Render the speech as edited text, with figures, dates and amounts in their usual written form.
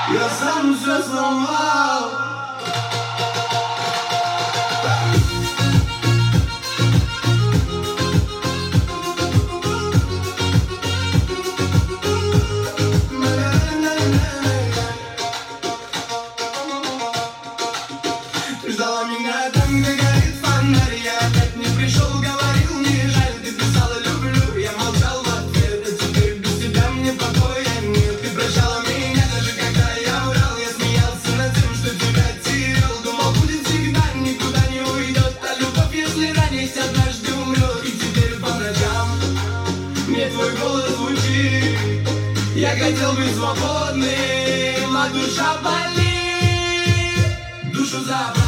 Я сам все сломал. Ты ждала меня там, где горит фонарь. Я опять не пришел, говорил, не жаль. Ты писала люблю, я молчал в ответ. А теперь без тебя мне покоя нет. Ты прощала меня, даже когда я врал. Я смеялся над тем, что тебя терял. Думал, будет всегда, никуда не уйдет. А любовь, если ранить, однажды умрет. И теперь по ночам мне твой голос звучит. Я хотел быть свободным, а душа болит. Душу забрать.